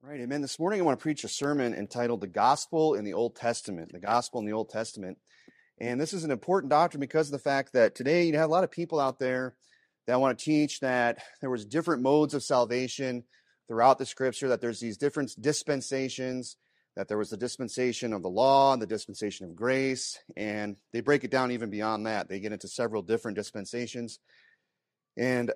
All right, amen. This morning I want to preach a sermon entitled The Gospel in the Old Testament. The Gospel in the Old Testament. And this is an important doctrine because of the fact that today you have a lot of people out there that want to teach that there was different modes of salvation throughout the scripture, that there's these different dispensations, that there was the dispensation of the law and the dispensation of grace, and they break it down even beyond that. They get into several different dispensations. And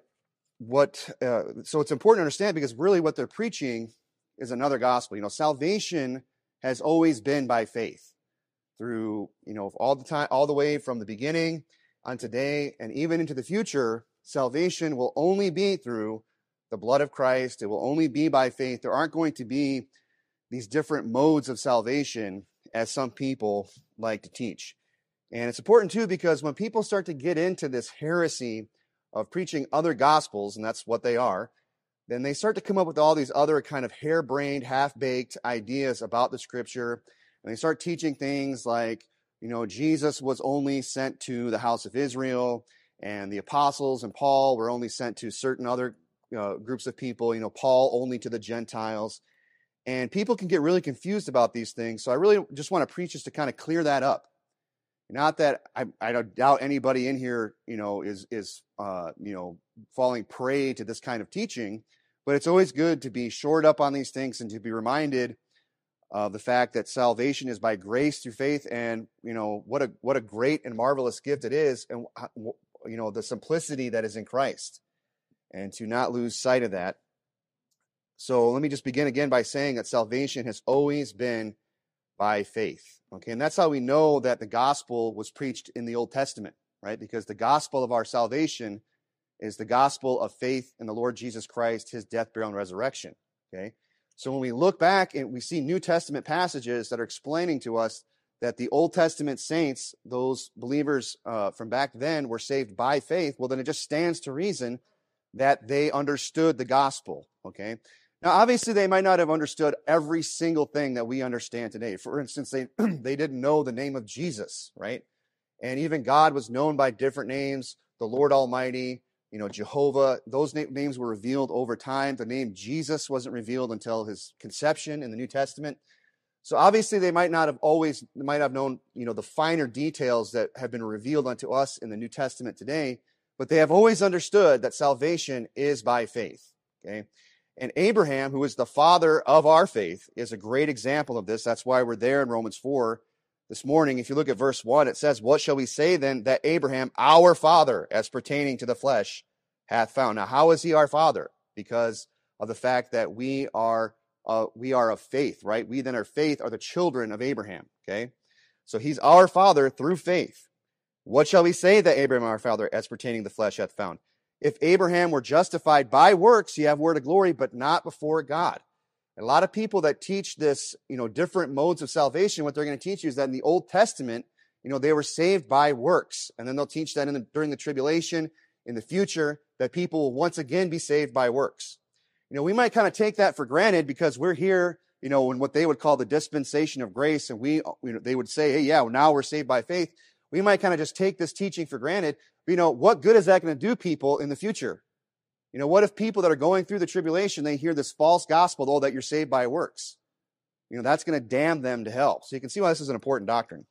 so it's important to understand, because really what they're preaching is another gospel. Salvation has always been by faith through, all the time, all the way from the beginning on today and even into the future. Salvation will only be through the blood of Christ. It will only be by faith. There aren't going to be these different modes of salvation as some people like to teach. And it's important too, because when people start to get into this heresy of preaching other gospels, and that's what they are, then they start to come up with all these other kind of harebrained, half-baked ideas about the scripture. And they start teaching things like, Jesus was only sent to the house of Israel, and the apostles and Paul were only sent to certain other groups of people, Paul only to the Gentiles. And people can get really confused about these things. So I really just want to preach just to kind of clear that up. Not that I don't doubt anybody in here, is falling prey to this kind of teaching, but it's always good to be shored up on these things and to be reminded of the fact that salvation is by grace through faith, and what a great and marvelous gift it is, and the simplicity that is in Christ, and to not lose sight of that. So let me just begin again by saying that salvation has always been by faith. Okay, and that's how we know that the gospel was preached in the Old Testament, right? Because the gospel of our salvation is the gospel of faith in the Lord Jesus Christ, his death, burial, and resurrection. Okay, so when we look back and we see New Testament passages that are explaining to us that the Old Testament saints, those believers from back then, were saved by faith, well, then it just stands to reason that they understood the gospel. Okay. Now, obviously, they might not have understood every single thing that we understand today. For instance, they didn't know the name of Jesus, right? And even God was known by different names, the Lord Almighty, Jehovah. Those names were revealed over time. The name Jesus wasn't revealed until his conception in the New Testament. So obviously, they might have known, the finer details that have been revealed unto us in the New Testament today, but they have always understood that salvation is by faith, okay? And Abraham, who is the father of our faith, is a great example of this. That's why we're there in Romans 4 this morning. If you look at verse 1, it says, "What shall we say then that Abraham, our father, as pertaining to the flesh, hath found?" Now, how is he our father? Because of the fact that we are of faith, right? We then are faith, are the children of Abraham, okay? So he's our father through faith. What shall we say that Abraham, our father, as pertaining to the flesh, hath found? If Abraham were justified by works, ye have word of glory, but not before God. And a lot of people that teach this, different modes of salvation, what they're going to teach you is that in the Old Testament, they were saved by works. And then they'll teach that during the tribulation, in the future, that people will once again be saved by works. We might kind of take that for granted because we're here, in what they would call the dispensation of grace. And they would say, hey, yeah, now we're saved by faith. We might kind of just take this teaching for granted. What good is that going to do people in the future? What if people that are going through the tribulation, they hear this false gospel, that you're saved by works? That's going to damn them to hell. So you can see why this is an important doctrine.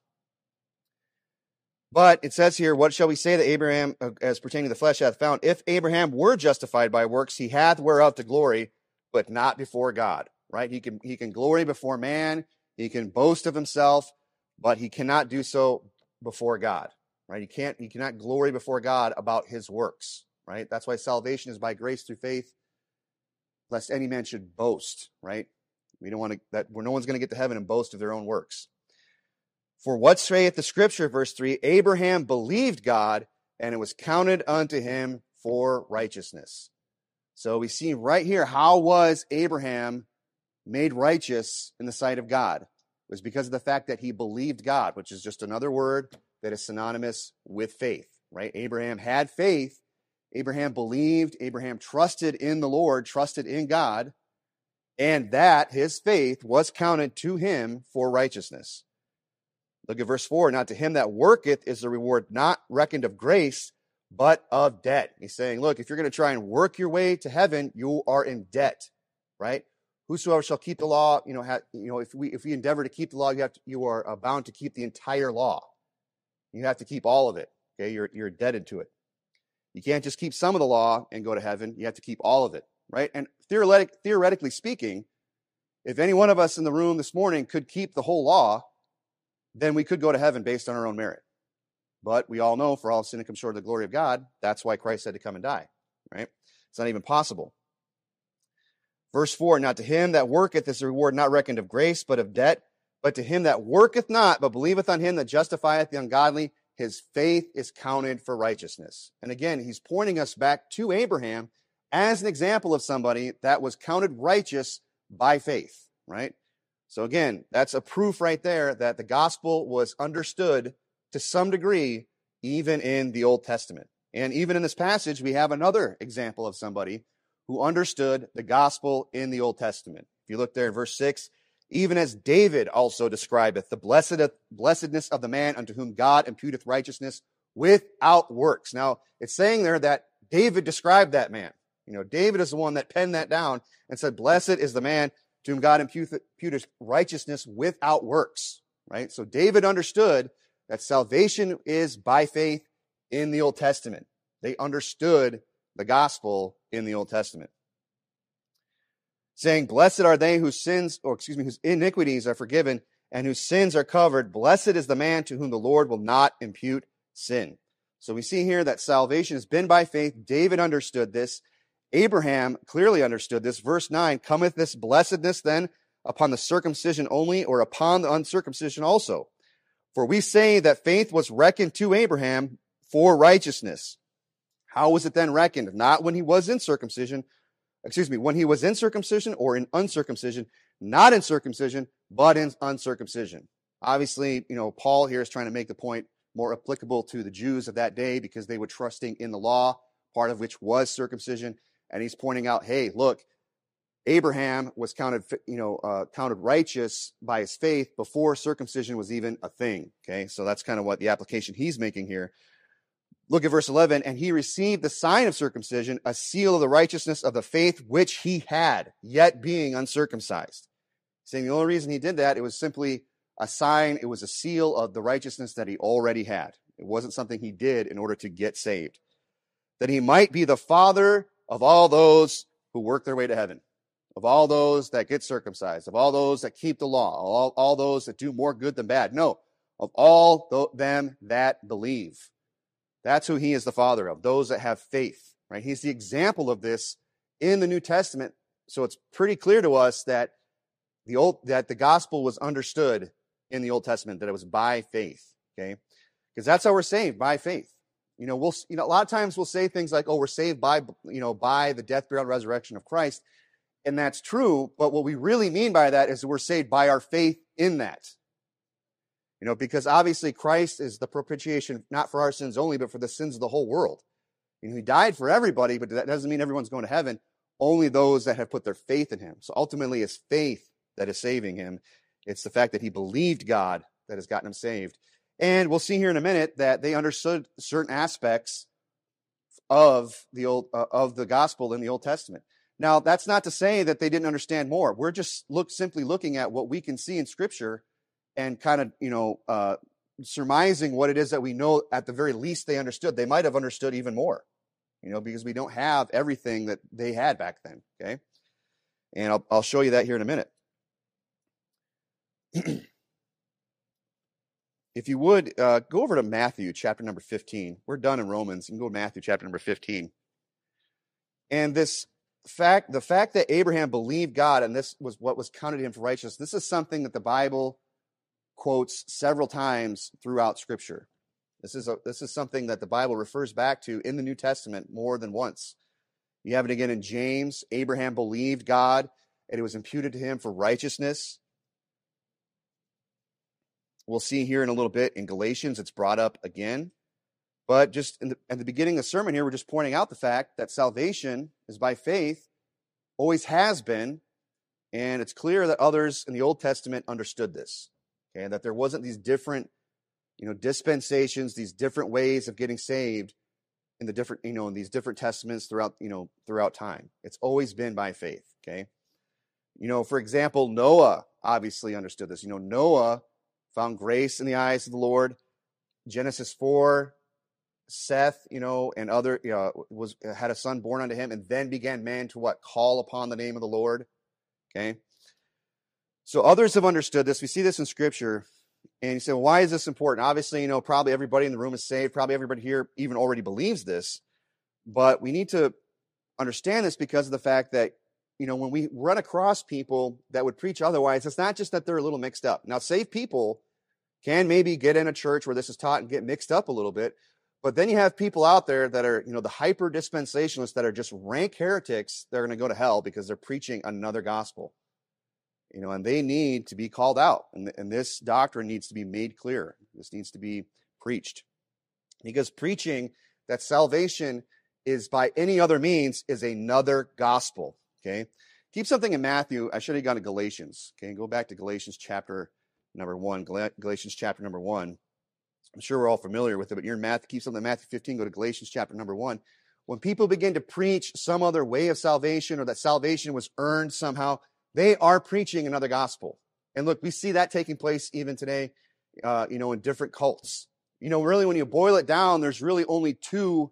But it says here, what shall we say that Abraham, as pertaining to the flesh, hath found? If Abraham were justified by works, he hath whereof to glory, but not before God, right? He can glory before man. He can boast of himself, but he cannot do so before God, right? He cannot glory before God about his works, right? That's why salvation is by grace through faith, lest any man should boast, right? We don't want that where no one's going to get to heaven and boast of their own works. For what saith the scripture, verse 3, Abraham believed God, and it was counted unto him for righteousness. So we see right here, how was Abraham made righteous in the sight of God? It was because of the fact that he believed God, which is just another word that is synonymous with faith, right? Abraham had faith. Abraham believed. Abraham trusted in the Lord, trusted in God, and that his faith was counted to him for righteousness. Look at verse 4. Not to him that worketh is the reward not reckoned of grace, but of debt. He's saying, look, if you're going to try and work your way to heaven, you are in debt, right? whosoever shall keep the law, if we endeavor to keep the law, you are bound to keep the entire law. You have to keep all of it. Okay, you're indebted to it. You can't just keep some of the law and go to heaven. You have to keep all of it, right? And theoretically speaking, if any one of us in the room this morning could keep the whole law, then we could go to heaven based on our own merit. But we all know, for all sin comes short of the glory of God, that's why Christ had to come and die, right? It's not even possible. Verse 4, now to him that worketh is a reward not reckoned of grace, but of debt. But to him that worketh not, but believeth on him that justifieth the ungodly, his faith is counted for righteousness. And again, he's pointing us back to Abraham as an example of somebody that was counted righteous by faith, right? So again, that's a proof right there that the gospel was understood to some degree, even in the Old Testament. And even in this passage, we have another example of somebody who understood the gospel in the Old Testament. If you look there in verse 6, even as David also describeth the blessedness of the man unto whom God imputeth righteousness without works. Now, it's saying there that David described that man. David is the one that penned that down and said, blessed is the man to whom God imputeth righteousness without works, right? So David understood that salvation is by faith in the Old Testament. They understood the gospel in the Old Testament. Saying, blessed are they whose iniquities are forgiven and whose sins are covered. Blessed is the man to whom the Lord will not impute sin. So we see here that salvation has been by faith. David understood this. Abraham clearly understood this. Verse 9, cometh this blessedness then upon the circumcision only, or upon the uncircumcision also? For we say that faith was reckoned to Abraham for righteousness. How was it then reckoned? Not when he was in circumcision, when he was in circumcision or in uncircumcision, not in circumcision, but in uncircumcision. Obviously, Paul here is trying to make the point more applicable to the Jews of that day because they were trusting in the law, part of which was circumcision. And he's pointing out, hey, look, Abraham was counted righteous by his faith before circumcision was even a thing. Okay, so that's kind of what the application he's making here. Look at verse 11. And he received the sign of circumcision, a seal of the righteousness of the faith which he had, yet being uncircumcised. Saying the only reason he did that, it was simply a sign, it was a seal of the righteousness that he already had. It wasn't something he did in order to get saved. That he might be the father of all those who work their way to heaven, of all those that get circumcised, of all those that keep the law, all those that do more good than bad. No, of all them that believe. That's who he is the father of, those that have faith, right? He's the example of this in the New Testament. So it's pretty clear to us that the gospel was understood in the Old Testament, that it was by faith, okay? Because that's how we're saved, by faith. A lot of times we'll say things like, oh, we're saved by the death, burial, and resurrection of Christ. And that's true, but what we really mean by that is that we're saved by our faith in that. Because obviously Christ is the propitiation, not for our sins only, but for the sins of the whole world. He died for everybody, but that doesn't mean everyone's going to heaven. Only those that have put their faith in him. So ultimately, it's faith that is saving him. It's the fact that he believed God that has gotten him saved. And we'll see here in a minute that they understood certain aspects of the gospel in the Old Testament. Now, that's not to say that they didn't understand more. We're just simply looking at what we can see in Scripture and kind of, surmising what it is that we know at the very least they understood. They might have understood even more, because we don't have everything that they had back then, okay? And I'll show you that here in a minute. If you would, go over to Matthew chapter number 15. We're done in Romans. You can go to Matthew chapter number 15. And the fact that Abraham believed God and this was what was counted to him for righteousness, this is something that the Bible quotes several times throughout Scripture. This is something that the Bible refers back to in the New Testament more than once. You have it again in James. Abraham believed God, and it was imputed to him for righteousness. We'll see here in a little bit in Galatians, it's brought up again. But just at the beginning of the sermon here, we're just pointing out the fact that salvation is by faith, always has been, and it's clear that others in the Old Testament understood this. Okay, that there wasn't these different, dispensations, these different ways of getting saved in the different, in these different testaments throughout time. It's always been by faith. Okay. For example, Noah obviously understood this. Noah found grace in the eyes of the Lord. Genesis 4, Seth, and other had a son born unto him, and then began man to what? Call upon the name of the Lord. Okay. So others have understood this. We see this in Scripture. And you say, well, why is this important? Obviously, probably everybody in the room is saved. Probably everybody here even already believes this. But we need to understand this because of the fact that, when we run across people that would preach otherwise, it's not just that they're a little mixed up. Now, saved people can maybe get in a church where this is taught and get mixed up a little bit. But then you have people out there that are, the hyper dispensationalists that are just rank heretics. They're going to go to hell because they're preaching another gospel. And they need to be called out. And this doctrine needs to be made clear. This needs to be preached. Because preaching that salvation is by any other means is another gospel. Okay? Keep something in Matthew. I should have gone to Galatians. Okay? Go back to Galatians chapter number 1. Galatians chapter number 1. I'm sure we're all familiar with it, but you're in Matthew. Keep something in Matthew 15. Go to Galatians chapter number 1. When people begin to preach some other way of salvation or that salvation was earned somehow, they are preaching another gospel. And look, we see that taking place even today, in different cults. Really, when you boil it down, there's really only two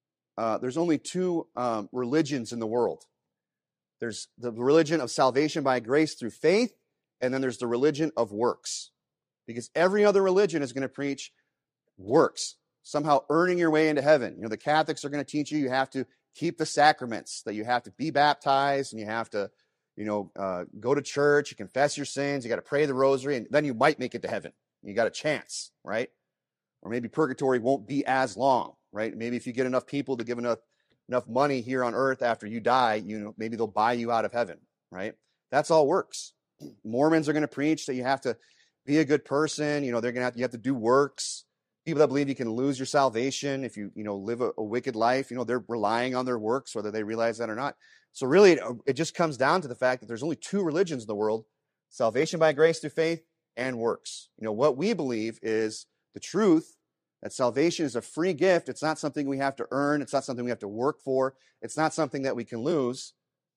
religions in the world. There's the religion of salvation by grace through faith, and then there's the religion of works. Because every other religion is going to preach works, somehow earning your way into heaven. The Catholics are going to teach you have to keep the sacraments, that you have to be baptized, and you have to go to church, you confess your sins, you got to pray the rosary, and then you might make it to heaven. You got a chance, right? Or maybe purgatory won't be as long, right? Maybe if you get enough people to give enough money here on earth after you die, maybe they'll buy you out of heaven, right? That's all works. Mormons are going to preach that you have to be a good person. You have to do works. People that believe you can lose your salvation if you, live a wicked life, they're relying on their works, whether they realize that or not. So really, it just comes down to the fact that there's only two religions in the world: salvation by grace through faith and works. What we believe is the truth, that salvation is a free gift. It's not something we have to earn. It's not something we have to work for. It's not something that we can lose.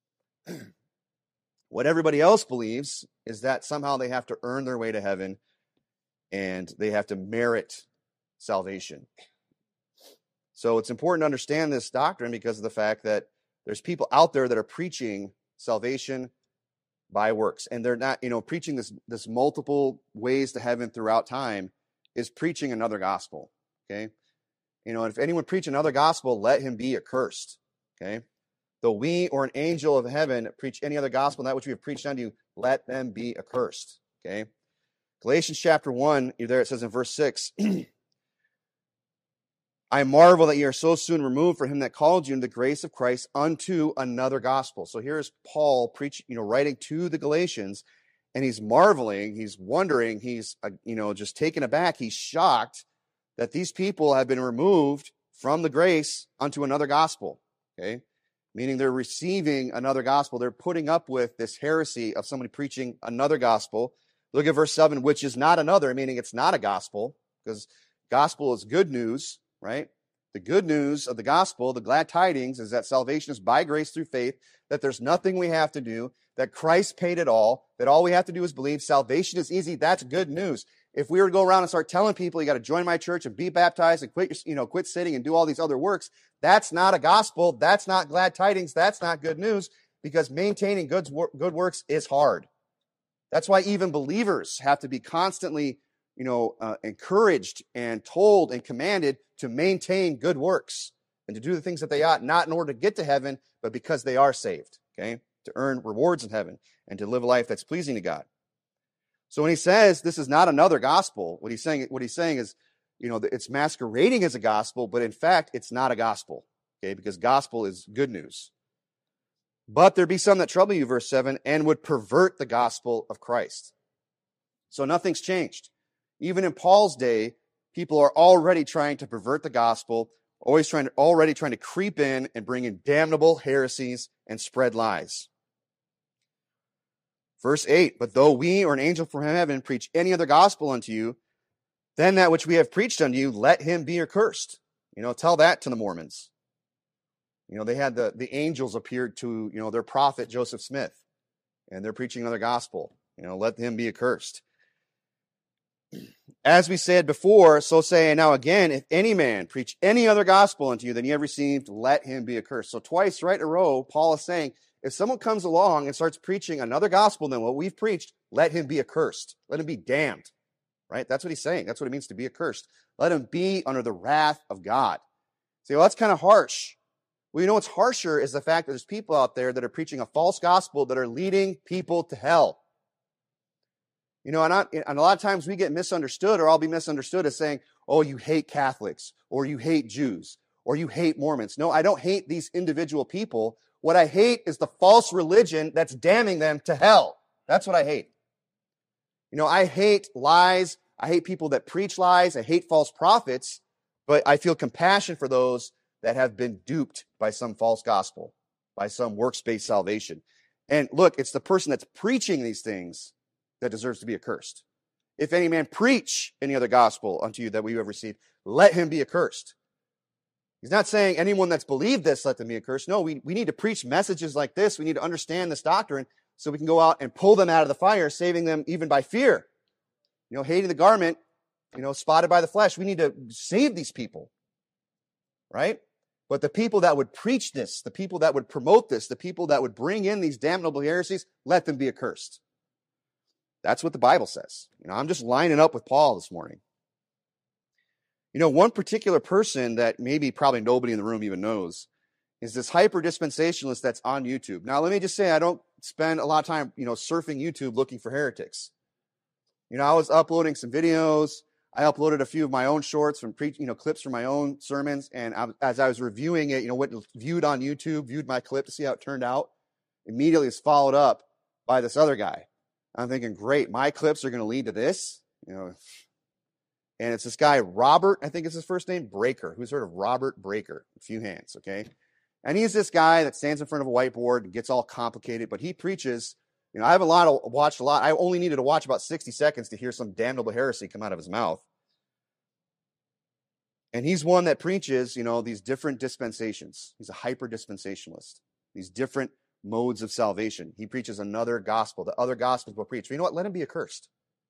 What everybody else believes is that somehow they have to earn their way to heaven and they have to merit salvation. So it's important to understand this doctrine because of the fact that there's people out there that are preaching salvation by works, and they're not, preaching this multiple ways to heaven throughout time is preaching another gospel. Okay. If anyone preach another gospel, let him be accursed. Okay. Though we or an angel of heaven preach any other gospel than that which we have preached unto you, let them be accursed. Okay. Galatians chapter 1, there it says in verse 6, I marvel that ye are so soon removed from him that called you in the grace of Christ unto another gospel. So here's Paul writing to the Galatians, and he's marveling, he's wondering, he's just taken aback, he's shocked that these people have been removed from the grace unto another gospel. Okay, meaning they're receiving another gospel. They're putting up with this heresy of somebody preaching another gospel. Look at verse 7, which is not another, meaning it's not a gospel, because gospel is good news. Right? The good news of the gospel, the glad tidings, is that salvation is by grace through faith, that there's nothing we have to do, that Christ paid it all, that all we have to do is believe. Salvation is easy. That's good news. If we were to go around and start telling people you got to join my church and be baptized and quit sitting and do all these other works, that's not a gospel. That's not glad tidings. That's not good news, because maintaining good works is hard. That's why even believers have to be constantly encouraged and told and commanded to maintain good works and to do the things that they ought, not in order to get to heaven, but because they are saved, okay? To earn rewards in heaven and to live a life that's pleasing to God. So when he says this is not another gospel, what he's saying is, it's masquerading as a gospel, but in fact, it's not a gospel, okay? Because gospel is good news. But there be some that trouble you, verse 7, and would pervert the gospel of Christ. So nothing's changed. Even in Paul's day, people are already trying to pervert the gospel, already trying to creep in and bring in damnable heresies and spread lies. Verse 8, but though we or an angel from heaven preach any other gospel unto you, then that which we have preached unto you, let him be accursed. Tell that to the Mormons. They had the angels appeared to, their prophet Joseph Smith. and they're preaching another gospel. Let him be accursed. As we said before, so say I now again, if any man preach any other gospel unto you than ye have received, let him be accursed. So twice right in a row, Paul is saying, if someone comes along and starts preaching another gospel than what we've preached, let him be accursed. Let him be damned. Right? That's what he's saying. That's what it means to be accursed. Let him be under the wrath of God. Say, well, that's kind of harsh. Well, what's harsher is the fact that there's people out there that are preaching a false gospel that are leading people to hell. And a lot of times we get misunderstood, or I'll be misunderstood as saying, oh, you hate Catholics, or you hate Jews, or you hate Mormons. No, I don't hate these individual people. What I hate is the false religion that's damning them to hell. That's what I hate. I hate lies. I hate people that preach lies. I hate false prophets, but I feel compassion for those that have been duped by some false gospel, by some works-based salvation. And look, it's the person that's preaching these things that deserves to be accursed. If any man preach any other gospel unto you that we have received, let him be accursed. He's not saying anyone that's believed this, let them be accursed. No, we need to preach messages like this. We need to understand this doctrine so we can go out and pull them out of the fire, saving them even by fear. Hating the garment, spotted by the flesh. We need to save these people, right? But the people that would preach this, the people that would promote this, the people that would bring in these damnable heresies, let them be accursed. That's what the Bible says. I'm just lining up with Paul this morning. One particular person that probably nobody in the room even knows is this hyper-dispensationalist that's on YouTube. Now, let me just say, I don't spend a lot of time, surfing YouTube looking for heretics. I was uploading some videos. I uploaded a few of my own shorts from clips from my own sermons. And as I was reviewing it, went and viewed on YouTube, viewed my clip to see how it turned out. Immediately it's followed up by this other guy. I'm thinking, great, my clips are going to lead to this, And it's this guy, Robert, I think it's his first name, Breaker. Who's heard of Robert Breaker? A few hands, okay? And he's this guy that stands in front of a whiteboard and gets all complicated, but he preaches. I haven't watched a lot. I only needed to watch about 60 seconds to hear some damnable heresy come out of his mouth. And he's one that preaches, these different dispensations. He's a hyper-dispensationalist. These different modes of salvation. He preaches another gospel. The other gospels will preach. But you know what? Let him be accursed.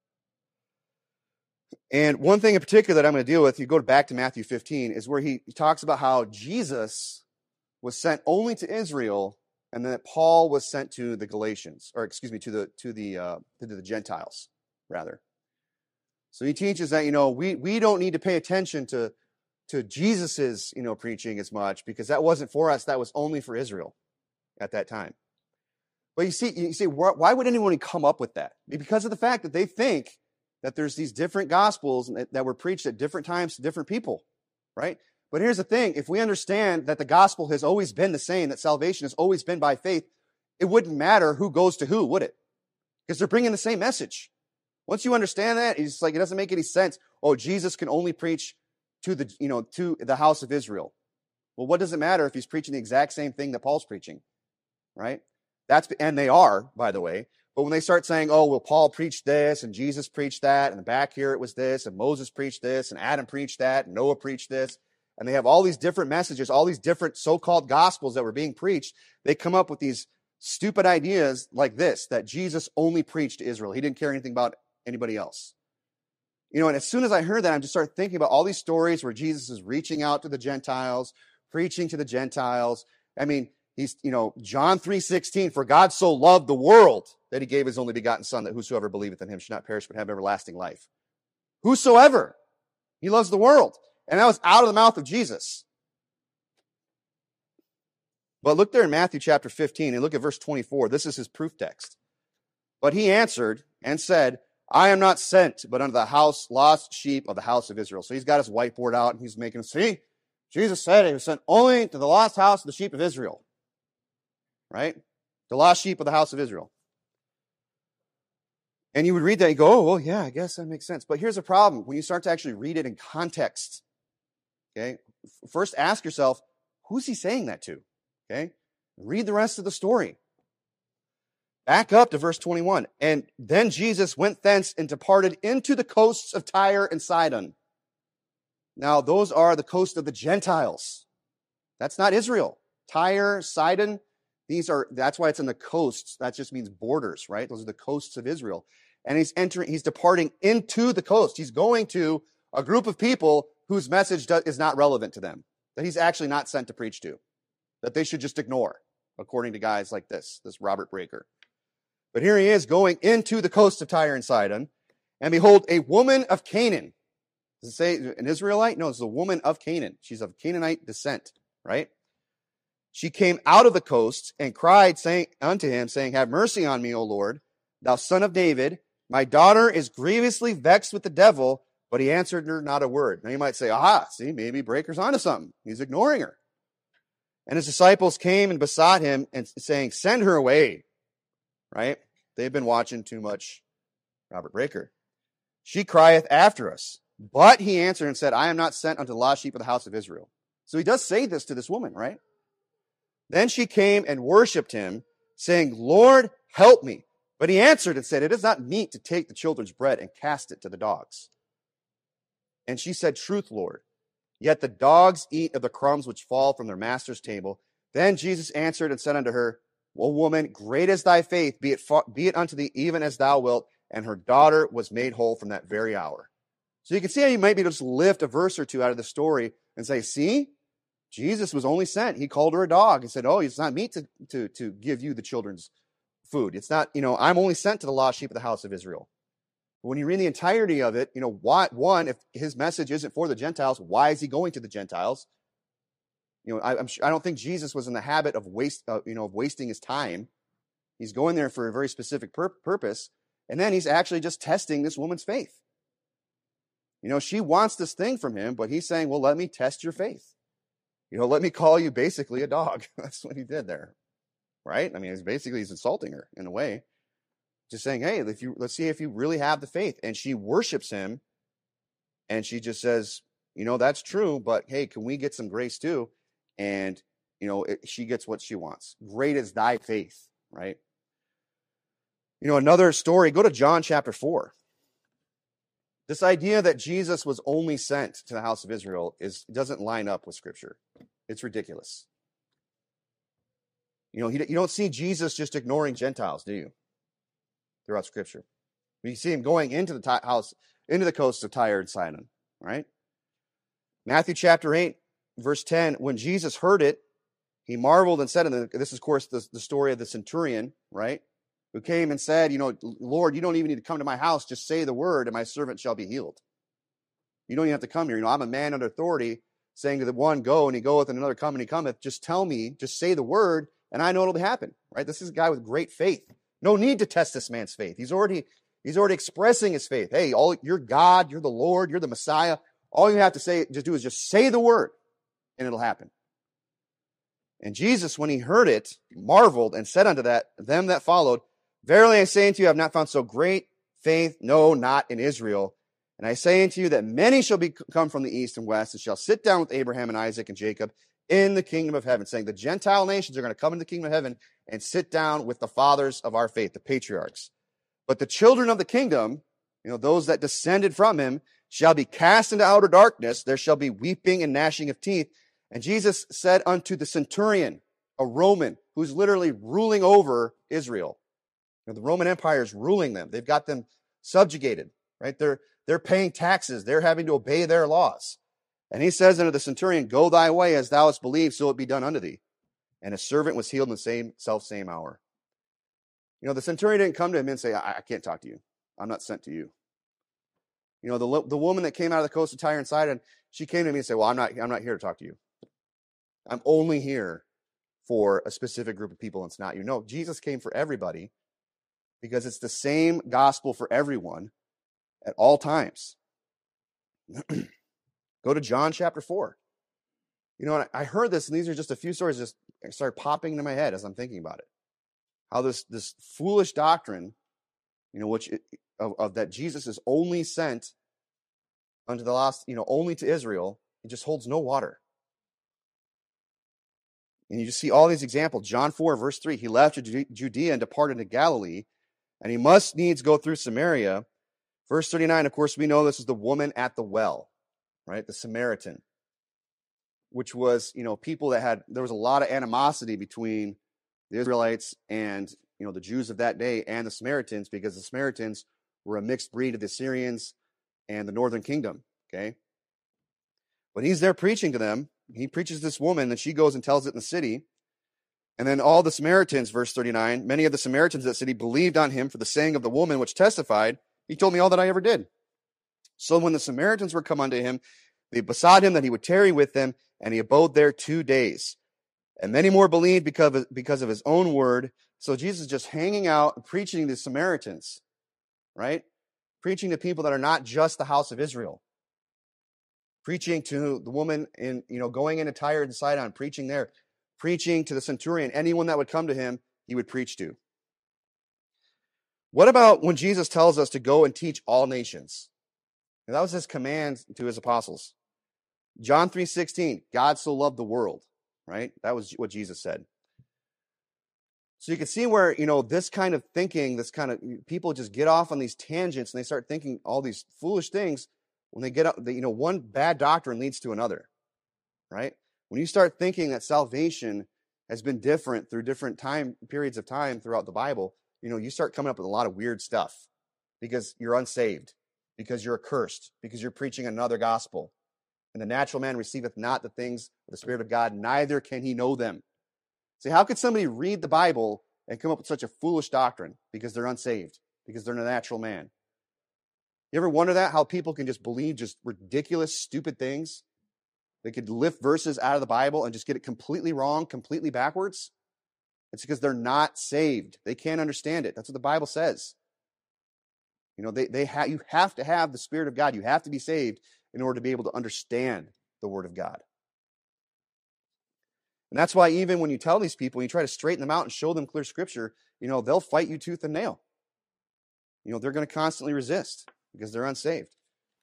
And one thing in particular that I'm going to deal with, you go back to Matthew 15, is where he talks about how Jesus was sent only to Israel, and then that Paul was sent to the Galatians, or excuse me, to the Gentiles, rather. So he teaches that we don't need to pay attention to Jesus's preaching as much, because that wasn't for us. That was only for Israel at that time. But you see, why would anyone come up with that? Because of the fact that they think that there's these different gospels that were preached at different times to different people, right? But here's the thing. If we understand that the gospel has always been the same, that salvation has always been by faith, it wouldn't matter who goes to who, would it? Because they're bringing the same message. Once you understand that, it's like, it doesn't make any sense. Oh, Jesus can only preach to the house of Israel. Well, what does it matter if he's preaching the exact same thing that Paul's preaching, right? And they are, by the way. But when they start saying, oh, well, Paul preached this, and Jesus preached that, and the back here it was this, and Moses preached this, and Adam preached that, and Noah preached this, and they have all these different messages, all these different so-called gospels that were being preached, they come up with these stupid ideas like this, that Jesus only preached to Israel. He didn't care anything about anybody else. And as soon as I heard that, I just started thinking about all these stories where Jesus is reaching out to the Gentiles, preaching to the Gentiles. I mean, he's, John 3:16, for God so loved the world that he gave his only begotten son, that whosoever believeth in him should not perish but have everlasting life. Whosoever. He loves the world. And that was out of the mouth of Jesus. But look there in Matthew chapter 15 and look at verse 24. This is his proof text. But he answered and said, I am not sent, but unto the lost sheep of the house of Israel. So he's got his whiteboard out and he's making, see, Jesus said he was sent only to the lost house of the sheep of Israel. Right? The lost sheep of the house of Israel. And you would read that and go, oh, well, yeah, I guess that makes sense. But here's the problem. When you start to actually read it in context, okay, first ask yourself, who's he saying that to? Okay? Read the rest of the story. Back up to verse 21. And then Jesus went thence and departed into the coasts of Tyre and Sidon. Now, those are the coast of the Gentiles. That's not Israel. Tyre, Sidon, That's why it's in the coasts. That just means borders, right? Those are the coasts of Israel. And he's departing into the coast. He's going to a group of people whose message is not relevant to them, that he's actually not sent to preach to, that they should just ignore, according to guys like this Robert Breaker. But here he is going into the coast of Tyre and Sidon, and behold, a woman of Canaan. Does it say an Israelite? No, it's a woman of Canaan. She's of Canaanite descent, right? She came out of the coast and cried unto him, saying, have mercy on me, O Lord, thou son of David. My daughter is grievously vexed with the devil. But he answered her not a word. Now you might say, aha, see, maybe Breaker's onto something. He's ignoring her. And his disciples came and besought him, and saying, send her away. Right? They've been watching too much Robert Breaker. She crieth after us. But he answered and said, I am not sent unto the lost sheep of the house of Israel. So he does say this to this woman, right? Then she came and worshipped him, saying, Lord, help me. But he answered and said, it is not meet to take the children's bread and cast it to the dogs. And she said, truth, Lord. Yet the dogs eat of the crumbs which fall from their master's table. Then Jesus answered and said unto her, O woman, great is thy faith, be it unto thee even as thou wilt. And her daughter was made whole from that very hour. So you can see how you might be able to just lift a verse or two out of the story and say, see, Jesus was only sent. He called her a dog and said, oh, it's not meet to give you the children's food. It's not, I'm only sent to the lost sheep of the house of Israel. When you read the entirety of it, if his message isn't for the Gentiles, why is he going to the Gentiles? I don't think Jesus was in the habit of wasting his time. He's going there for a very specific purpose. And then he's actually just testing this woman's faith. She wants this thing from him, but he's saying, well, let me test your faith. Let me call you basically a dog. That's what he did there. Right? I mean, he's insulting her in a way. Just saying, hey, let's see if you really have the faith. And she worships him. And she just says, that's true, but hey, can we get some grace too? And, she gets what she wants. Great is thy faith, right? Another story, go to John chapter 4. This idea that Jesus was only sent to the house of Israel doesn't line up with Scripture. It's ridiculous. You don't see Jesus just ignoring Gentiles, do you? Throughout Scripture. You see him going into the coast of Tyre and Sidon, right? Matthew chapter 8, verse 10, when Jesus heard it, he marveled and said, and this is, of course, the story of the centurion, right? Who came and said, Lord, you don't even need to come to my house. Just say the word and my servant shall be healed. You don't even have to come here. I'm a man under authority, saying to the one, go, and he goeth, and another, come, and he cometh. Just tell me, just say the word, and I know it'll happen, right? This is a guy with great faith. No need to test this man's faith. He's already expressing his faith. Hey, you're God, you're the Lord, you're the Messiah. All you have to do is just say the word, and it'll happen. And Jesus, when he heard it, marveled and said unto them that followed, verily I say unto you, I have not found so great faith, no, not in Israel. And I say unto you that many shall come from the east and west, and shall sit down with Abraham and Isaac and Jacob in the kingdom of heaven, saying the Gentile nations are going to come into the kingdom of heaven and sit down with the fathers of our faith, the patriarchs. But the children of the kingdom, those that descended from him, shall be cast into outer darkness. There shall be weeping and gnashing of teeth. And Jesus said unto the centurion, a Roman, who's literally ruling over Israel. The Roman Empire is ruling them. They've got them subjugated, right? They're paying taxes. They're having to obey their laws. And he says unto the centurion, go thy way as thou hast believed, so it be done unto thee. And his servant was healed in the same hour. The centurion didn't come to him and say, I can't talk to you. I'm not sent to you. The woman that came out of the coast of Tyre and Sidon, she came to me and said, well, I'm not here to talk to you. I'm only here for a specific group of people, and it's not you. No, Jesus came for everybody because it's the same gospel for everyone at all times. Go to John chapter 4. I heard this, and these are just a few stories just started popping into my head as I'm thinking about it. How this foolish doctrine, that Jesus is only sent unto the lost, only to Israel, it just holds no water. And you just see all these examples. John 4, verse 3, he left Judea and departed to Galilee, and he must needs go through Samaria. Verse 39, of course, we know this is the woman at the well, right? The Samaritan, which was, people there was a lot of animosity between the Israelites and the Jews of that day and the Samaritans, because the Samaritans were a mixed breed of the Assyrians and the northern kingdom. Okay. But he's there preaching to them. He preaches to this woman, and she goes and tells it in the city. And then all the Samaritans, verse 39, many of the Samaritans of that city believed on him for the saying of the woman, which testified, he told me all that I ever did. So when the Samaritans were come unto him, they besought him that he would tarry with them, and he abode there 2 days. And many more believed because of his own word. So Jesus is just hanging out and preaching to the Samaritans, right? Preaching to people that are not just the house of Israel. Preaching to the woman in, going into Tyre and Sidon, preaching there. Preaching to the centurion, anyone that would come to him, he would preach to. What about when Jesus tells us to go and teach all nations? And that was his command to his apostles. John 3:16, God so loved the world, right? That was what Jesus said. So you can see where, this kind of thinking, this kind of, people just get off on these tangents and they start thinking all these foolish things when they get up, one bad doctrine leads to another, right? When you start thinking that salvation has been different through different periods of time throughout the Bible, you start coming up with a lot of weird stuff because you're unsaved, because you're accursed, because you're preaching another gospel. And the natural man receiveth not the things of the Spirit of God, neither can he know them. See, how could somebody read the Bible and come up with such a foolish doctrine because they're unsaved, because they're a natural man? You ever wonder that? How people can just believe just ridiculous, stupid things? They could lift verses out of the Bible and just get it completely wrong, completely backwards. It's because they're not saved. They can't understand it. That's what the Bible says. You have to have the Spirit of God. You have to be saved in order to be able to understand the Word of God. And that's why even when you tell these people, you try to straighten them out and show them clear Scripture, they'll fight you tooth and nail. They're going to constantly resist because they're unsaved.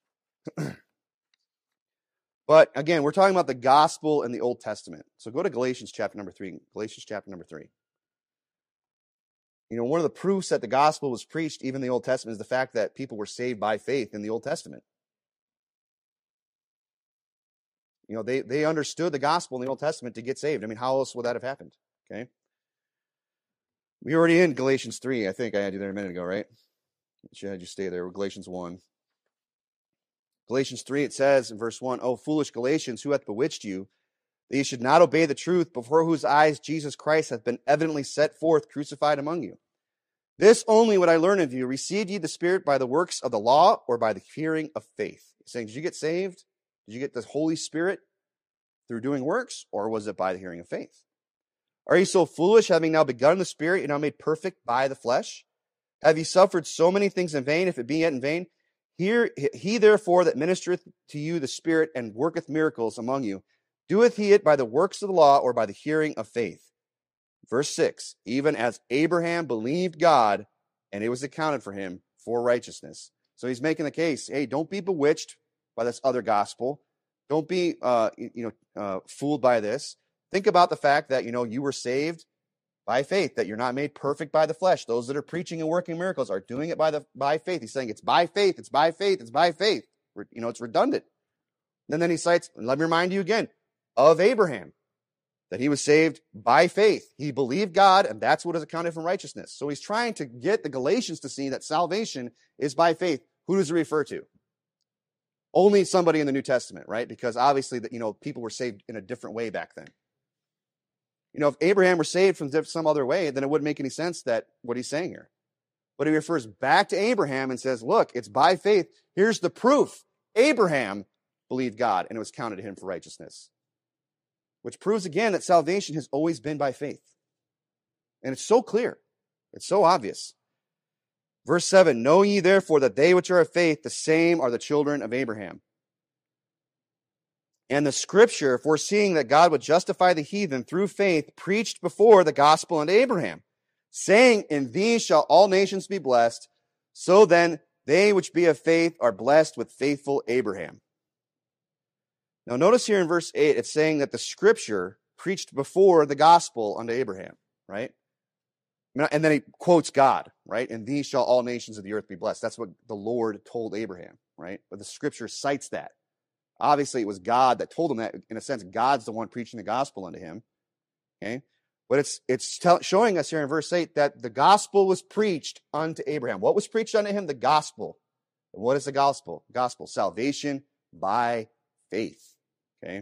But again, we're talking about the gospel in the Old Testament. So go to Galatians chapter number 3. Galatians chapter number 3. One of the proofs that the gospel was preached, even in the Old Testament, is the fact that people were saved by faith in the Old Testament. They understood the gospel in the Old Testament to get saved. I mean, how else would that have happened? Okay. We were already in Galatians 3. I think I had you there a minute ago, right? I had you stay there. Galatians 1. Galatians 3, it says in verse 1, O foolish Galatians, who hath bewitched you, that ye should not obey the truth, before whose eyes Jesus Christ hath been evidently set forth, crucified among you. This only would I learn of you. Received ye the Spirit by the works of the law, or by the hearing of faith? He's saying, did you get saved? Did you get the Holy Spirit through doing works, or was it by the hearing of faith? Are ye so foolish, having now begun in the Spirit, and now made perfect by the flesh? Have ye suffered so many things in vain, if it be yet in vain? He therefore that ministereth to you the Spirit, and worketh miracles among you, doeth he it by the works of the law, or by the hearing of faith? Verse 6, even as Abraham believed God, and it was accounted for him for righteousness. So he's making the case, hey, don't be bewitched by this other gospel. Don't be fooled by this. Think about the fact that, you were saved by faith, that you're not made perfect by the flesh. Those that are preaching and working miracles are doing it by faith. He's saying it's by faith, it's by faith, it's by faith. It's redundant. And then he cites, let me remind you again, of Abraham, that he was saved by faith. He believed God, and that's what is accounted for righteousness. So he's trying to get the Galatians to see that salvation is by faith. Who does it refer to? Only somebody in the New Testament, right? Because obviously, people were saved in a different way back then. If Abraham were saved from some other way, then it wouldn't make any sense that what he's saying here. But he refers back to Abraham and says, look, it's by faith. Here's the proof. Abraham believed God, and it was counted to him for righteousness. Which proves again that salvation has always been by faith. And it's so clear. It's so obvious. Verse 7, know ye therefore that they which are of faith, the same are the children of Abraham. And the scripture, foreseeing that God would justify the heathen through faith, preached before the gospel unto Abraham, saying, in these shall all nations be blessed. So then they which be of faith are blessed with faithful Abraham. Now notice here in verse 8, it's saying that the scripture preached before the gospel unto Abraham, right? And then he quotes God, right? And these shall all nations of the earth be blessed. That's what the Lord told Abraham, right? But the scripture cites that. Obviously, it was God that told him that. In a sense, God's the one preaching the gospel unto him. Okay? But it's showing us here in verse 8 that the gospel was preached unto Abraham. What was preached unto him? The gospel. And what is the gospel? Gospel, salvation by faith. Okay.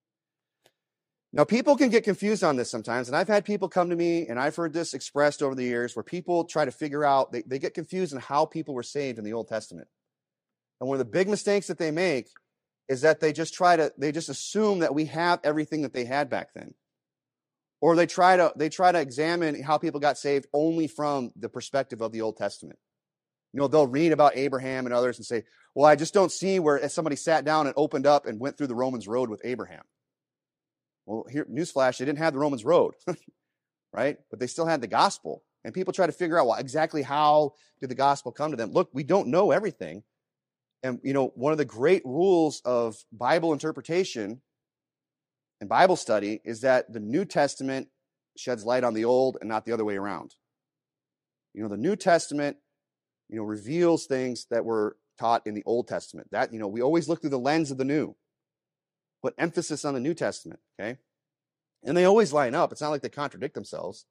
Now, people can get confused on this sometimes, and I've had people come to me, and I've heard this expressed over the years, where people try to figure out, they get confused on how people were saved in the Old Testament. And one of the big mistakes that they make is that they just assume that we have everything that they had back then. Or they try to examine how people got saved only from the perspective of the Old Testament. They'll read about Abraham and others and say, well, I just don't see where somebody sat down and opened up and went through the Romans road with Abraham. Well, here, newsflash, they didn't have the Romans road, right? But they still had the gospel. And people try to figure out, well, exactly how did the gospel come to them? Look, we don't know everything. And, one of the great rules of Bible interpretation and Bible study is that the New Testament sheds light on the Old and not the other way around. The New Testament, reveals things that were taught in the Old Testament. That, we always look through the lens of the New. Put emphasis on the New Testament, okay? And they always line up. It's not like they contradict themselves.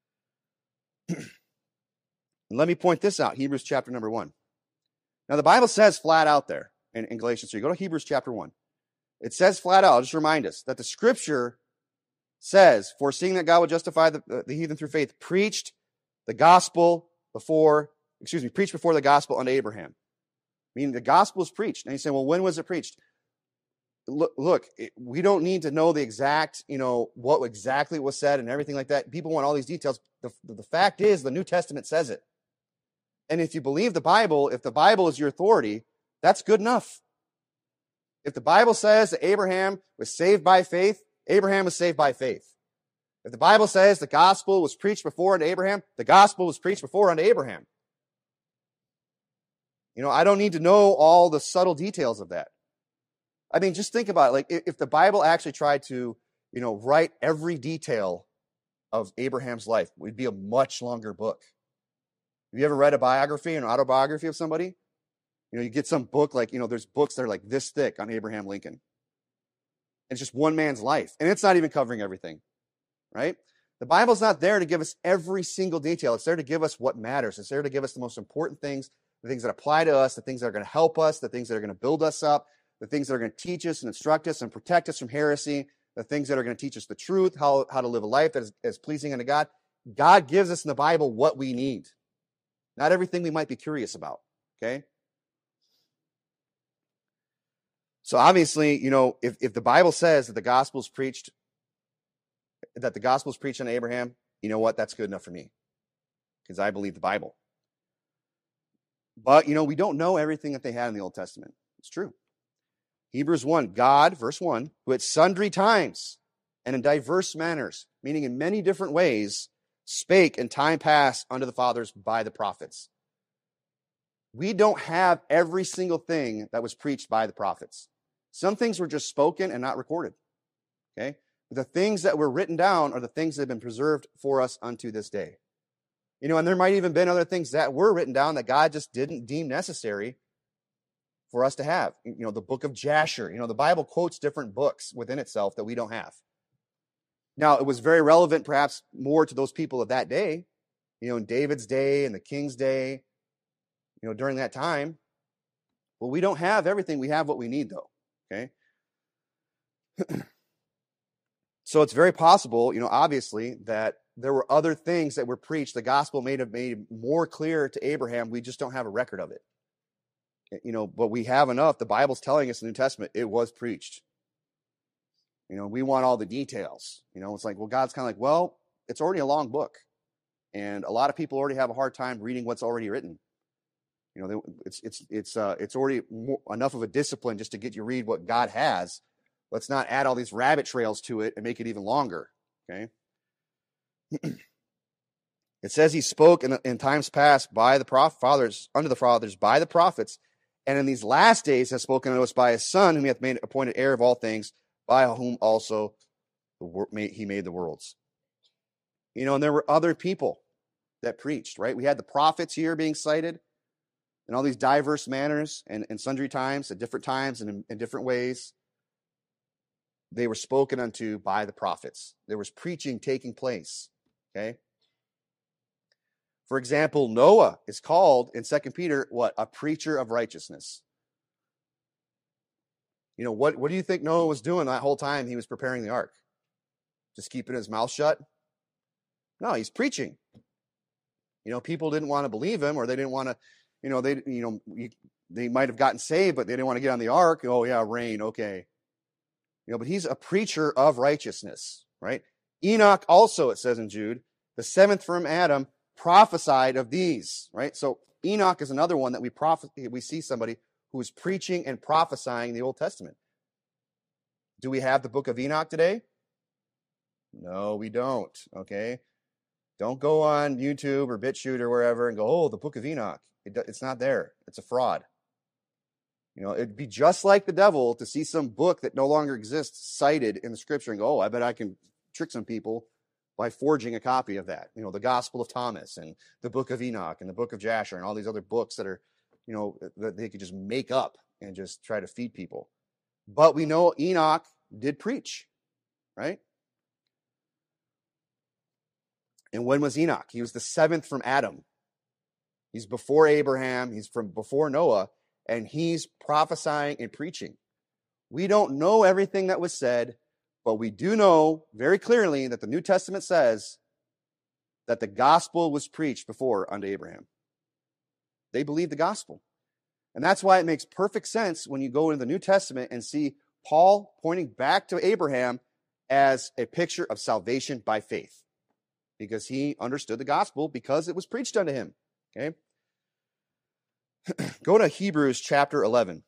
And let me point this out, Hebrews chapter number 1. Now, the Bible says flat out there in Galatians 3. Go to Hebrews chapter 1. It says flat out, I'll just remind us, that the Scripture says, foreseeing that God would justify the heathen through faith, preached before the gospel unto Abraham. Meaning the gospel was preached. And you say, well, when was it preached? Look, we don't need to know the exact, what exactly was said and everything like that. People want all these details. The fact is, the New Testament says it. And if you believe the Bible, if the Bible is your authority, that's good enough. If the Bible says that Abraham was saved by faith, Abraham was saved by faith. If the Bible says the gospel was preached before unto Abraham, the gospel was preached before unto Abraham. I don't need to know all the subtle details of that. I mean, just think about it. Like, if the Bible actually tried to, write every detail of Abraham's life, it would be a much longer book. Have you ever read a biography, an autobiography of somebody? You get some book like, there's books that are like this thick on Abraham Lincoln. And it's just one man's life. And it's not even covering everything, right? The Bible's not there to give us every single detail. It's there to give us what matters. It's there to give us the most important things, the things that apply to us, the things that are going to help us, the things that are going to build us up, the things that are going to teach us and instruct us and protect us from heresy, the things that are going to teach us the truth, how to live a life that is pleasing unto God. God gives us in the Bible what we need. Not everything we might be curious about, okay? So obviously, if the Bible says that the gospel is preached on Abraham, you know what? That's good enough for me because I believe the Bible. But, we don't know everything that they had in the Old Testament. It's true. Hebrews 1, God, verse 1, who at sundry times and in diverse manners, meaning in many different ways, spake in time past unto the fathers by the prophets. We don't have every single thing that was preached by the prophets. Some things were just spoken and not recorded. Okay? The things that were written down are the things that have been preserved for us unto this day. And there might even been other things that were written down that God just didn't deem necessary for us to have. The book of Jasher. The Bible quotes different books within itself that we don't have. Now, it was very relevant, perhaps more to those people of that day, in David's day and the king's day, during that time. Well, we don't have everything. We have what we need, though. Okay? So it's very possible, obviously, that there were other things that were preached. The gospel may have made more clear to Abraham. We just don't have a record of it. But we have enough. The Bible's telling us in the New Testament, it was preached. We want all the details. It's like, well, God's kind of like, well, it's already a long book. And a lot of people already have a hard time reading what's already written. It's already enough of a discipline just to get you read what God has. Let's not add all these rabbit trails to it and make it even longer. Okay. It says he spoke in times past by the fathers, unto the fathers by the prophets, and in these last days has spoken unto us by his Son, whom he hath made appointed heir of all things, by whom also he made the worlds. And there were other people that preached, right? We had the prophets here being cited in all these diverse manners and sundry times, at different times and in different ways. they were spoken unto by the prophets. There was preaching taking place. Okay. For example, Noah is called in 2 Peter, what? A preacher of righteousness. You know, what do you think Noah was doing that whole time he was preparing the ark? Just keeping his mouth shut? No, he's preaching. You know, people didn't want to believe him, or they didn't want to, they might have gotten saved, but they didn't want to get on the ark. Oh yeah, rain, okay. You know, but he's a preacher of righteousness, right? Enoch also, it says in Jude, the seventh from Adam, prophesied of these, right? So Enoch is another one that we see somebody who is preaching and prophesying in the Old Testament. Do we have the book of Enoch today? No, we don't, okay? Don't go on YouTube or BitChute or wherever and go, oh, the book of Enoch. It's not there. It's a fraud. You know, it'd be just like the devil to see some book that no longer exists cited in the scripture and go, oh, I bet I can trick some people by forging a copy of that. You know, the Gospel of Thomas and the book of Enoch and the book of Jasher and all these other books that are, you know, that they could just make up and just try to feed people. But we know Enoch did preach, right? And when was Enoch? He was the seventh from Adam. He's before Abraham. He's from before Noah. And he's prophesying and preaching. We don't know everything that was said, but we do know very clearly that the New Testament says that the gospel was preached before unto Abraham. They believed the gospel. And that's why it makes perfect sense when you go into the New Testament and see Paul pointing back to Abraham as a picture of salvation by faith. Because he understood the gospel because it was preached unto him. Okay? Go to Hebrews chapter 11.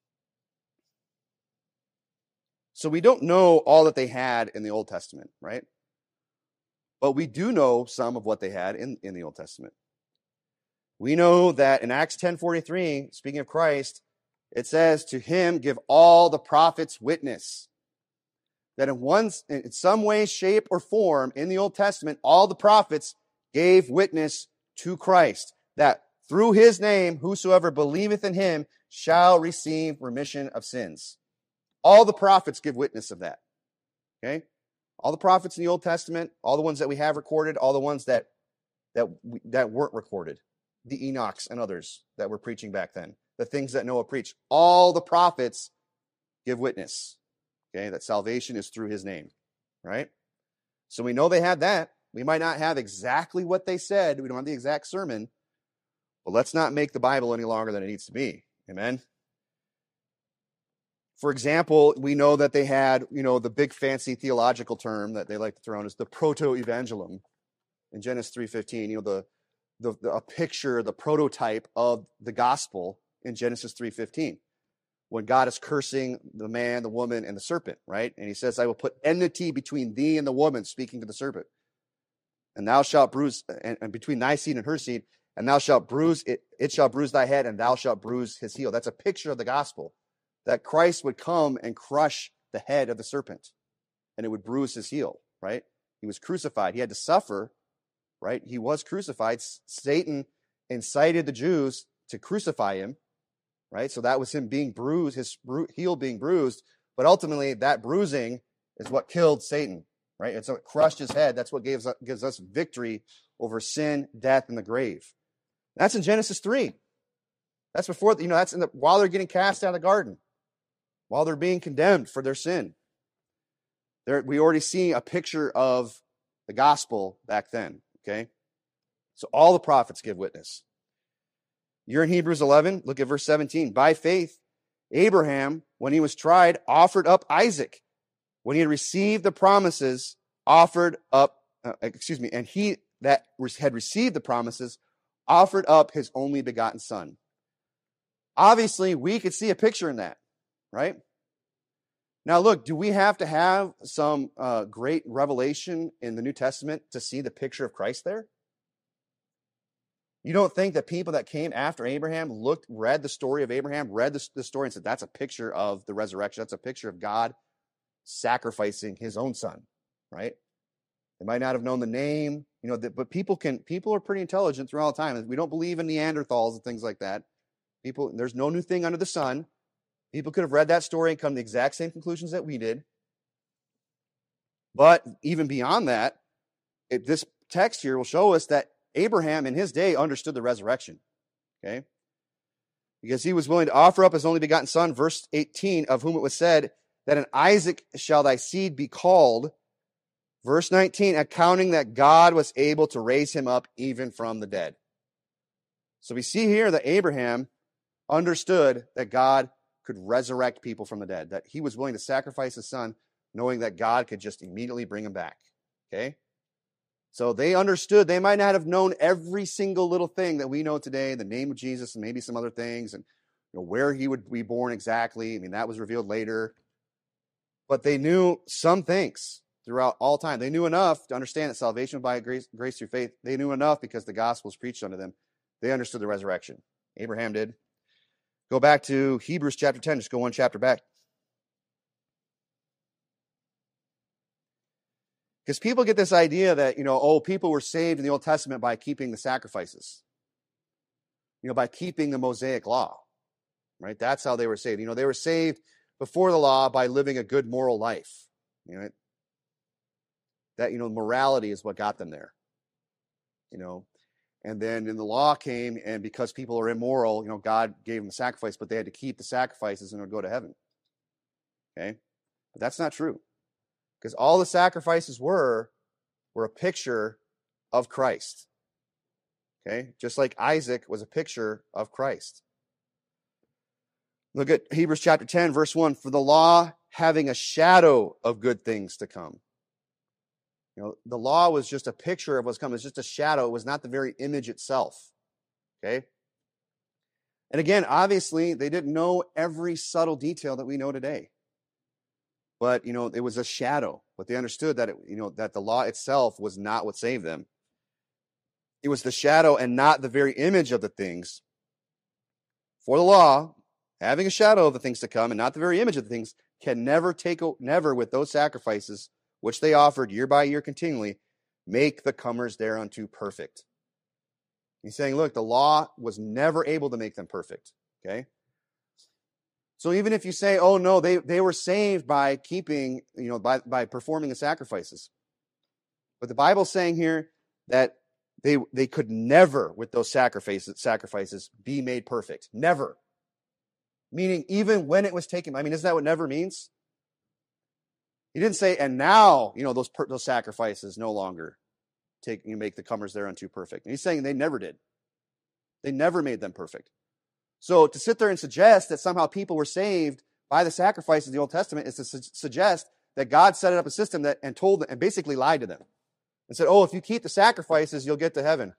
So we don't know all that they had in the Old Testament, right? But we do know some of what they had in the Old Testament. We know that in Acts 10:43, speaking of Christ, it says, to him give all the prophets witness. That in some way, shape, or form in the Old Testament, all the prophets gave witness to Christ. That through his name, whosoever believeth in him shall receive remission of sins. All the prophets give witness of that. Okay? All the prophets in the Old Testament, all the ones that we have recorded, all the ones that weren't recorded, the Enochs and others that were preaching back then, the things that Noah preached, all the prophets give witness. Okay, that salvation is through his name, right? So we know they had that. We might not have exactly what they said. We don't have the exact sermon. But let's not make the Bible any longer than it needs to be. Amen? For example, we know that they had, you know, the big fancy theological term that they like to throw in is the proto-evangelium in Genesis 3:15. You know, a picture, the prototype of the gospel in Genesis 3:15. When God is cursing the man, the woman, and the serpent, right? And he says, I will put enmity between thee and the woman, speaking to the serpent. And thou shalt bruise, and between thy seed and her seed, and thou shalt bruise, it shall bruise thy head, and thou shalt bruise his heel. That's a picture of the gospel, that Christ would come and crush the head of the serpent, and it would bruise his heel, right? He was crucified. He had to suffer, right? He was crucified. Satan incited the Jews to crucify him, right? So that was him being bruised, his heel being bruised. But ultimately, that bruising is what killed Satan, right? It's what crushed his head. That's what gives us victory over sin, death, and the grave. That's in Genesis 3. That's before, you know, that's while they're getting cast out of the garden, while they're being condemned for their sin. We already see a picture of the gospel back then, okay? So all the prophets give witness. You're in Hebrews 11, look at verse 17. By faith, Abraham, when he was tried, offered up Isaac. When he had received the promises, and he that had received the promises, offered up his only begotten son. Obviously, we could see a picture in that, right? Now, look, do we have to have some great revelation in the New Testament to see the picture of Christ there? You don't think that people that came after Abraham read the story of Abraham, read the story and said, that's a picture of the resurrection. That's a picture of God sacrificing his own son, right? They might not have known the name, you know, but people are pretty intelligent through all time. We don't believe in Neanderthals and things like that. There's no new thing under the sun. People could have read that story and come to the exact same conclusions that we did. But even beyond that, this text here will show us that Abraham in his day understood the resurrection. Okay? Because he was willing to offer up his only begotten son, verse 18, of whom it was said that in Isaac shall thy seed be called. Verse 19, accounting that God was able to raise him up even from the dead. So we see here that Abraham understood that God could resurrect people from the dead, that he was willing to sacrifice his son, knowing that God could just immediately bring him back. Okay? So they understood. They might not have known every single little thing that we know today, the name of Jesus and maybe some other things, and where he would be born exactly. I mean, that was revealed later. But they knew some things throughout all time. They knew enough to understand that salvation was by grace through faith. They knew enough because the gospel was preached unto them. They understood the resurrection. Abraham did. Go back to Hebrews chapter 10. Just go one chapter back. Because people get this idea that, people were saved in the Old Testament by keeping the sacrifices. By keeping the Mosaic law. Right? That's how they were saved. They were saved before the law by living a good moral life. That, morality is what got them there. And then in the law came, and because people are immoral, God gave them the sacrifice, but they had to keep the sacrifices and would go to heaven. Okay? But that's not true. Because all the sacrifices were a picture of Christ. Okay? Just like Isaac was a picture of Christ. Look at Hebrews chapter 10, verse 1. For the law having a shadow of good things to come. The law was just a picture of what's coming. It was just a shadow. It was not the very image itself. Okay? And again, obviously, they didn't know every subtle detail that we know today. But, it was a shadow. But they understood that, that the law itself was not what saved them. It was the shadow and not the very image of the things. For the law, having a shadow of the things to come and not the very image of the things, can never with those sacrifices, which they offered year by year continually, make the comers thereunto perfect. He's saying, look, the law was never able to make them perfect. Okay? So even if you say, oh no, they were saved by keeping, by performing the sacrifices. But the Bible's saying here that they could never, with those sacrifices, be made perfect. Never. Meaning even when it was taken. I mean, isn't that what never means? He didn't say, and now, those sacrifices no longer make the comers thereunto perfect. And he's saying they never did. They never made them perfect. So to sit there and suggest that somehow people were saved by the sacrifices of the Old Testament is to suggest that God set up a system and told them and basically lied to them and said, oh, if you keep the sacrifices, you'll get to heaven.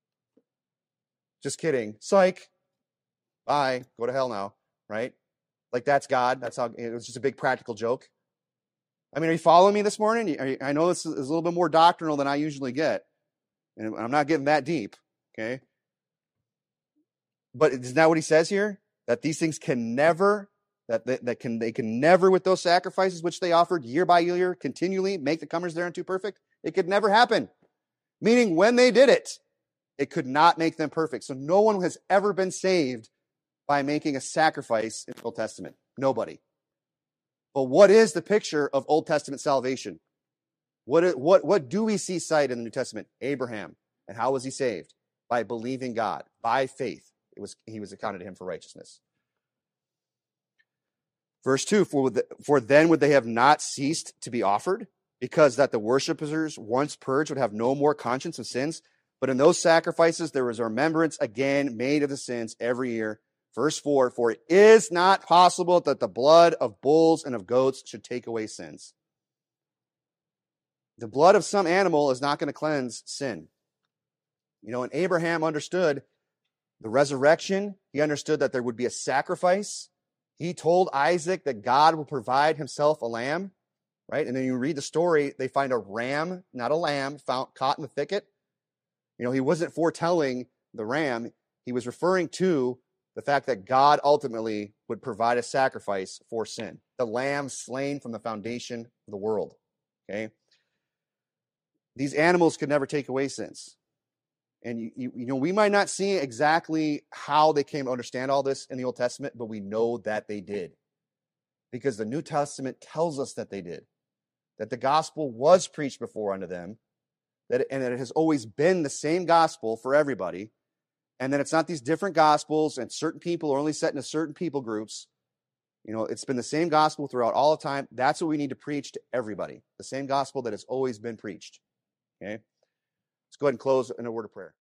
Just kidding. Psych. Bye. Go to hell now. Right? Like that's God. That's how it was just a big practical joke. I mean, are you following me this morning? I know this is a little bit more doctrinal than I usually get, and I'm not getting that deep, okay? But isn't that what he says here? That these things can never, they can never, with those sacrifices which they offered year by year, continually make the comers thereunto perfect? It could never happen. Meaning when they did it, it could not make them perfect. So no one has ever been saved by making a sacrifice in the Old Testament. Nobody. But what is the picture of Old Testament salvation? What do we see cited in the New Testament? Abraham. And how was he saved? By believing God, by faith. He was accounted to him for righteousness. Verse 2, for then would they have not ceased to be offered, because that the worshipers once purged would have no more conscience of sins. But in those sacrifices there was a remembrance again made of the sins every year. Verse 4, for it is not possible that the blood of bulls and of goats should take away sins. The blood of some animal is not going to cleanse sin. And Abraham understood the resurrection. He understood that there would be a sacrifice. He told Isaac that God will provide himself a lamb, right? And then you read the story, they find a ram, not a lamb, caught in the thicket. He wasn't foretelling the ram. He was referring to the fact that God ultimately would provide a sacrifice for sin. The lamb slain from the foundation of the world. Okay? These animals could never take away sins. And we might not see exactly how they came to understand all this in the Old Testament, but we know that they did. Because the New Testament tells us that they did. that the gospel was preached before unto them, and that it has always been the same gospel for everybody, and that it's not these different gospels and certain people are only set into certain people groups. It's been the same gospel throughout all of time. That's what we need to preach to everybody. The same gospel that has always been preached. Okay? Let's go ahead and close in a word of prayer.